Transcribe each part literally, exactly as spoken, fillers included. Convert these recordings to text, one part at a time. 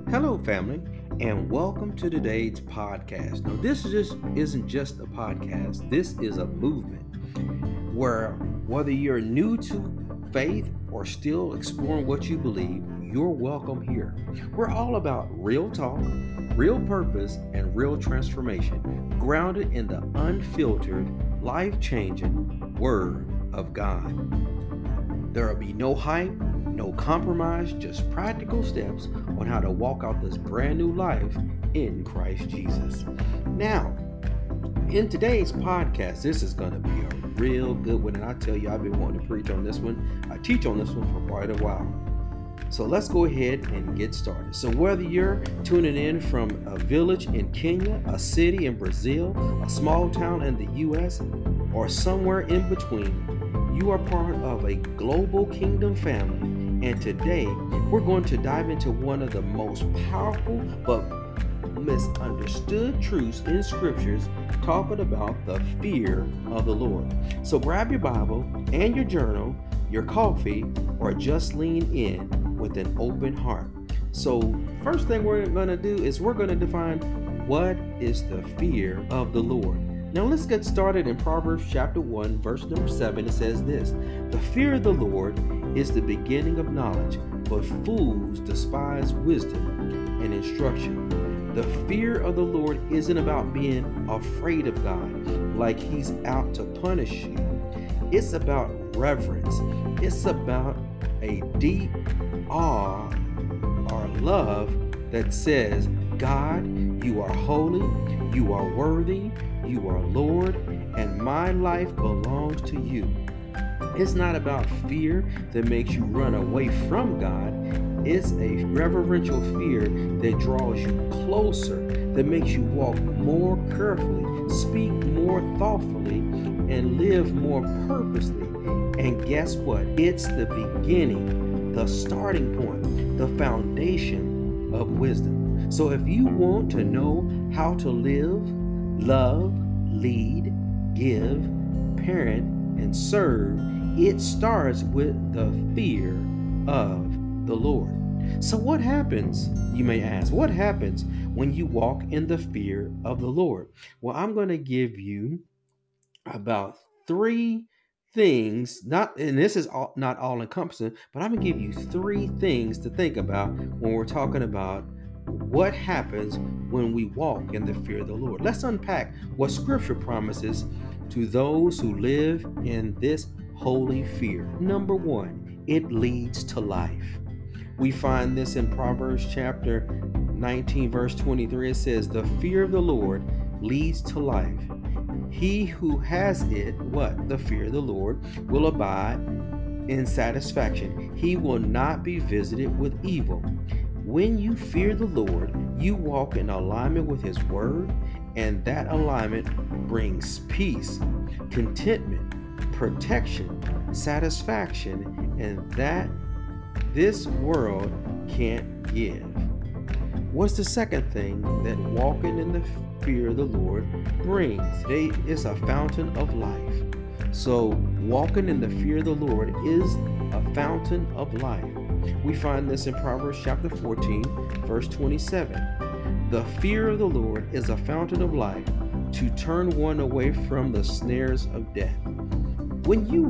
Hello, family, and welcome to today's podcast. Now, this just isn't just a podcast, this is a movement where whether you're new to faith or still exploring what you believe, you're welcome here. We're all about real talk, real purpose, and real transformation, grounded in the unfiltered, life changing Word of God. There will be no hype, no compromise, just practical steps on how to walk out this brand new life in Christ Jesus. Now, in today's podcast, this is going to be a real good one. And I tell you, I've been wanting to preach on this one. I teach on this one for quite a while. So let's go ahead and get started. So whether you're tuning in from a village in Kenya, a city in Brazil, a small town in the U S, or somewhere in between, you are part of a global kingdom family. And today, we're going to dive into one of the most powerful but misunderstood truths in scriptures, talking about the fear of the Lord. So grab your Bible and your journal, your coffee, or just lean in with an open heart. So first thing we're going to do is we're going to define what is the fear of the Lord. Now let's get started in Proverbs chapter one, verse number seven. It says this: "The fear of the Lord is the beginning of knowledge, but fools despise wisdom and instruction." The fear of the Lord isn't about being afraid of God, like He's out to punish you. It's about reverence. It's about a deep awe or love that says, God, you are holy, you are worthy, you are Lord, and my life belongs to you. It's not about fear that makes you run away from God. It's a reverential fear that draws you closer, that makes you walk more carefully, speak more thoughtfully, and live more purposely. And guess what? It's the beginning, the starting point, the foundation of wisdom. So if you want to know how to live, love, lead, give, parent, and serve, it starts with the fear of the Lord. So what happens, you may ask, what happens when you walk in the fear of the Lord? Well, I'm going to give you about three things, not, and this is all, not all encompassing, but I'm going to give you three things to think about when we're talking about what happens when we walk in the fear of the Lord. Let's unpack what Scripture promises to those who live in this holy fear. Number one, it leads to life. We find this in Proverbs chapter nineteen, verse twenty-three. It says, "The fear of the Lord leads to life. He who has it," what? The fear of the Lord, "will abide in satisfaction. He will not be visited with evil." When you fear the Lord, you walk in alignment with His word, and that alignment brings peace, contentment, protection, satisfaction, and that this world can't give. What's the second thing that walking in the fear of the Lord brings? It's a fountain of life. So walking in the fear of the Lord is a fountain of life. We find this in Proverbs chapter fourteen, verse twenty-seven. "The fear of the Lord is a fountain of life, to turn one away from the snares of death." When you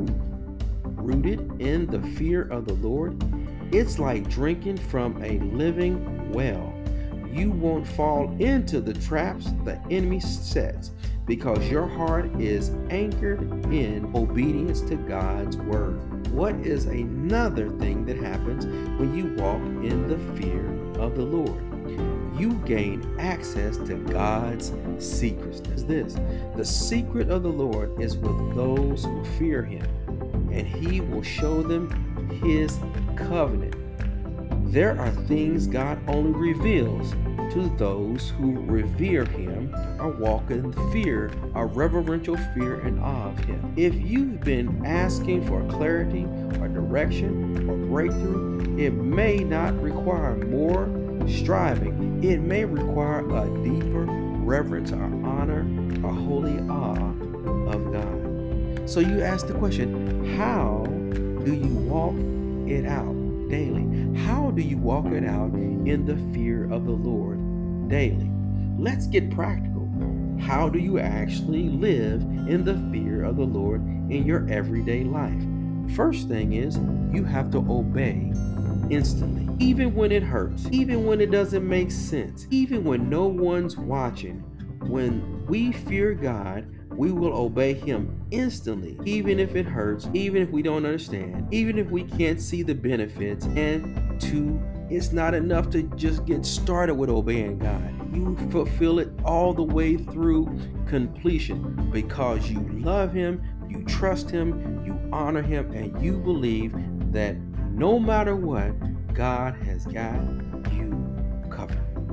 rooted in the fear of the Lord, it's like drinking from a living well. You won't fall into the traps the enemy sets because your heart is anchored in obedience to God's word. What is another thing that happens when you walk in the fear of the Lord? You gain access to God's secrets. This, the secret of the Lord is with those who fear Him, and He will show them His covenant. There are things God only reveals to those who revere Him or walk in fear, a reverential fear and awe of Him. If you've been asking for clarity or direction or breakthrough, it may not require more striving. It may require a deeper reverence or honor or holy awe of God. So you ask the question, how do you walk it out? daily. How do you walk it out in the fear of the Lord daily? Let's get practical. How do you actually live in the fear of the Lord in your everyday life? First thing is, you have to obey instantly. Even when it hurts, even when it doesn't make sense, even when no one's watching. When we fear God, we will obey Him instantly, even if it hurts, even if we don't understand, even if we can't see the benefits. And two, it's not enough to just get started with obeying God. You fulfill it all the way through completion because you love Him, you trust Him, you honor Him, and you believe that no matter what, God has got you covered.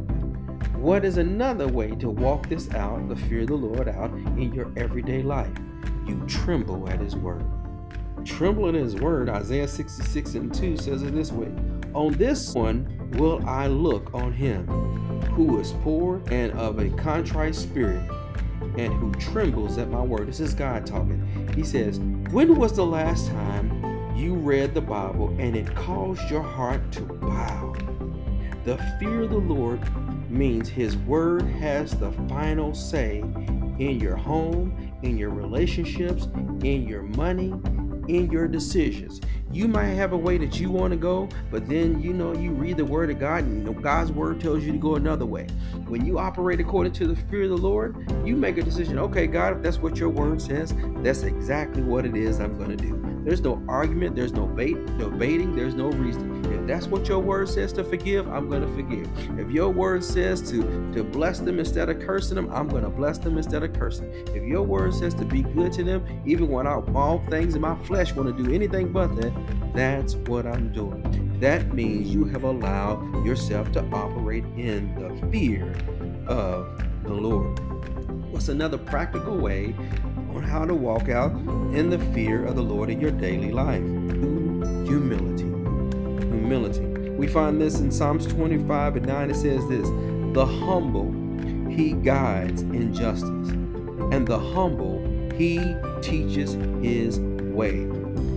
What is another way to walk this out, the fear of the Lord out in your everyday life? You tremble at His word. Tremble at His word, Isaiah sixty-six and two says it this way: on this one will I look on him who is poor and of a contrite spirit, and who trembles at my word. This is God talking. He says, when was the last time you read the Bible and it caused your heart to bow? The fear of the Lord means His word has the final say in your home, in your relationships, in your money, in your decisions. You might have a way that you want to go, but then you know you read the word of God and you know God's word tells you to go another way. When you operate according to the fear of the Lord, you make a decision. Okay, God, if that's what your word says, that's exactly what it is I'm going to do. There's no argument, there's no bait, no baiting, there's no reason. If that's what your word says to forgive, I'm going to forgive. If your word says to, to bless them instead of cursing them, I'm going to bless them instead of cursing. If your word says to be good to them, even when I, all things in my flesh want to do anything but that, that's what I'm doing. That means you have allowed yourself to operate in the fear of the Lord. What's another practical way on how to walk out in the fear of the Lord in your daily life? Humility. Humility. We find this in Psalms twenty-five and nine. It says this: the humble He guides in justice, and the humble He teaches His way.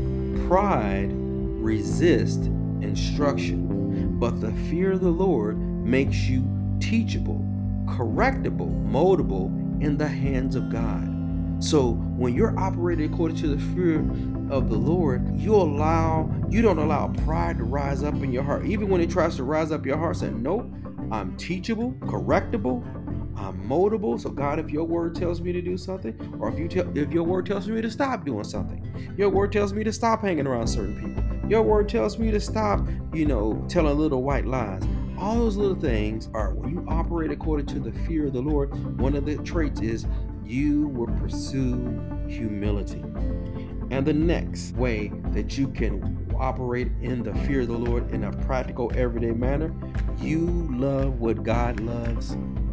Pride resists instruction, but the fear of the Lord makes you teachable, correctable, moldable in the hands of God. So when you're operating according to the fear of the Lord, you allow, you don't allow pride to rise up in your heart. Even when it tries to rise up your heart, say, nope, I'm teachable, correctable, I'm moldable. So God, if your word tells me to do something, or if you tell, if your word tells me to stop doing something, your word tells me to stop hanging around certain people, your word tells me to stop, you know, telling little white lies. All those little things are, when you operate according to the fear of the Lord, one of the traits is you will pursue humility. And the next way that you can operate in the fear of the Lord in a practical, everyday manner, you love what God loves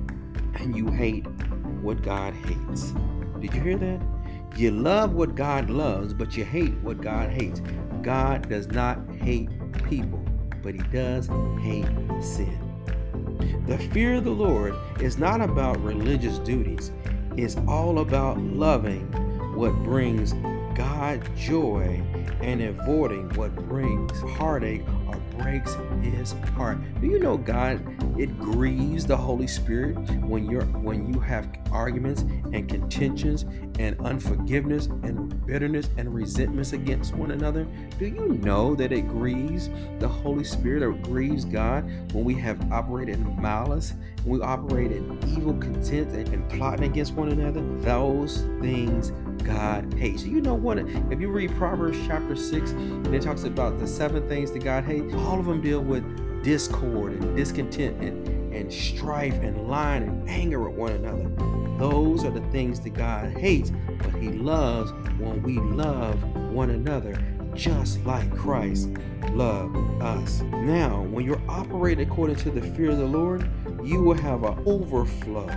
and you hate what God hates. Did you hear that? You love what God loves, but you hate what God hates. God does not hate people, but He does hate sin. The fear of the Lord is not about religious duties. It's all about loving what brings God joy and avoiding what brings heartache or breaks His heart. Do you know God, it grieves the Holy Spirit when you're when you have arguments and contentions and unforgiveness and bitterness and resentments against one another? Do you know that it grieves the Holy Spirit, or grieves God, when we have operated in malice, when we operate in evil content and, and plotting against one another? Those things God hates. You know what? If you read Proverbs chapter six, and it talks about the seven things that God hates, all of them deal with discord and discontent and, and strife and lying and anger with one another. Those are the things that God hates, but He loves when we love one another just like Christ loved us. Now, when you're operating according to the fear of the Lord, you will have an overflow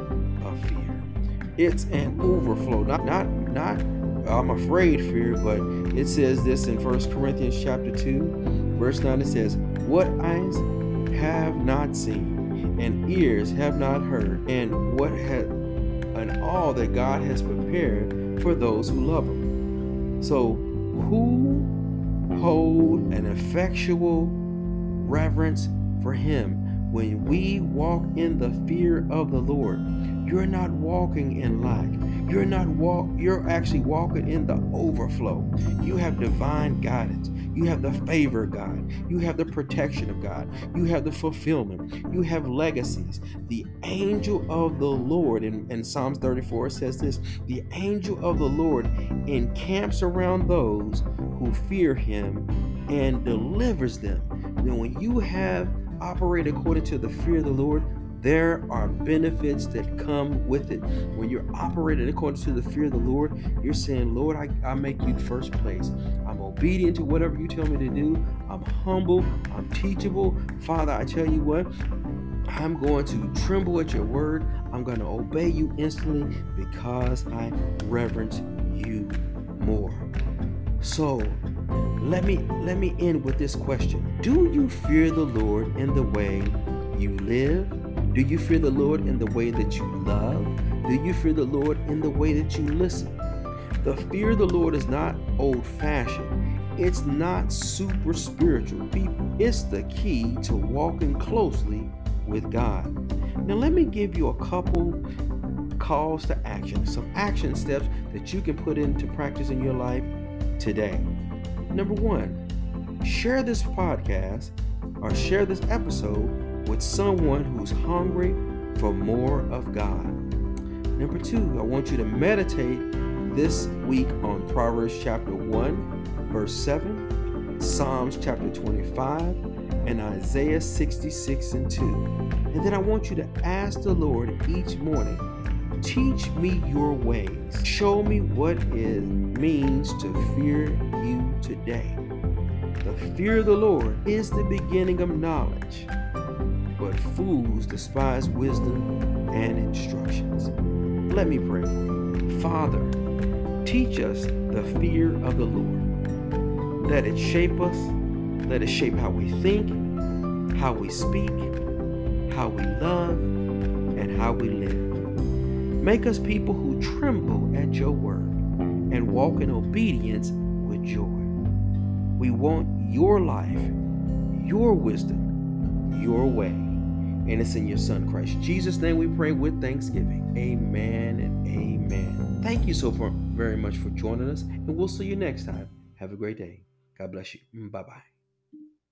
of fear. It's an overflow, not not not I'm afraid fear, but it says this in First Corinthians chapter two, verse nine. It says, what eyes have not seen and ears have not heard, and what had and all that God has prepared for those who love Him. So who hold an effectual reverence for him. When we walk in the fear of the Lord, you're not walking in lack. You're not walk you're actually walking in the overflow. You have divine guidance. You have the favor of God. You have the protection of God. You have the fulfillment. You have legacies. The angel of the Lord in, in Psalms thirty-four says this: the angel of the Lord encamps around those who fear him and delivers them. Now, when you have operated according to the fear of the Lord, there are benefits that come with it. When you're operating according to the fear of the Lord, you're saying, Lord, I, I make you first place. I'm obedient to whatever you tell me to do. I'm humble. I'm teachable. Father, I tell you what, I'm going to tremble at your word. I'm going to obey you instantly because I reverence you more. So let me let me end with this question. Do you fear the Lord in the way you live? Do you fear the Lord in the way that you love? Do you fear the Lord in the way that you listen? The fear of the Lord is not old-fashioned. It's not super spiritual, people. It's the key to walking closely with God. Now, let me give you a couple calls to action, some action steps that you can put into practice in your life today. Number one, share this podcast or share this episode with someone who's hungry for more of God. Number two, I want you to meditate this week on Proverbs chapter one, verse seven, Psalms chapter twenty-five, and Isaiah sixty-six and two. And then I want you to ask the Lord each morning, teach me your ways. Show me what it means to fear you today. The fear of the Lord is the beginning of knowledge, but fools despise wisdom and instructions. Let me pray. Father, teach us the fear of the Lord. Let it shape us. Let it shape how we think, how we speak, how we love, and how we live. Make us people who tremble at your word and walk in obedience with joy. We want your life, your wisdom, your way. And it's in your Son, Christ Jesus' name we pray with thanksgiving. Amen and amen. Thank you so very much for joining us, and we'll see you next time. Have a great day. God bless you. Bye-bye.